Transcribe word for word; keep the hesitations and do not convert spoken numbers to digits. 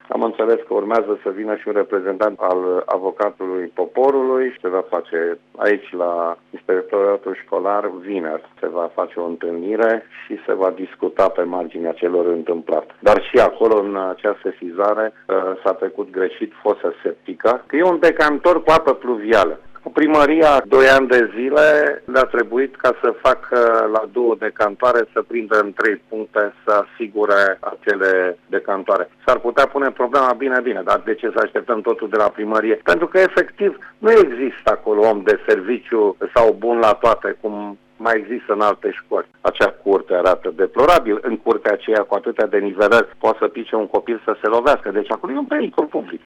Am înțeles că urmează să vină și un reprezentant al avocatului poporului și se va face aici la inspectoratul școlar vineri. Se va face o întâlnire și se va discuta pe marginea celor întâmplate. Dar și acolo, în acea sesizare, s-a trecut greșit fosă septică, că e un decantor cu apă pluvială. Primăria, doi ani de zile, le-a trebuit ca să facă la două decantoare, să prindă în trei puncte, să asigure acele decantoare. S-ar putea pune problema, bine, bine, dar de ce să așteptăm totul de la primărie? Pentru că, efectiv, nu există acolo om de serviciu sau bun la toate, cum mai există în alte școli. Acea curte arată deplorabil. În curtea aceea, cu atâtea denivelări, poate să pice un copil să se lovească. Deci acolo e un pericol public.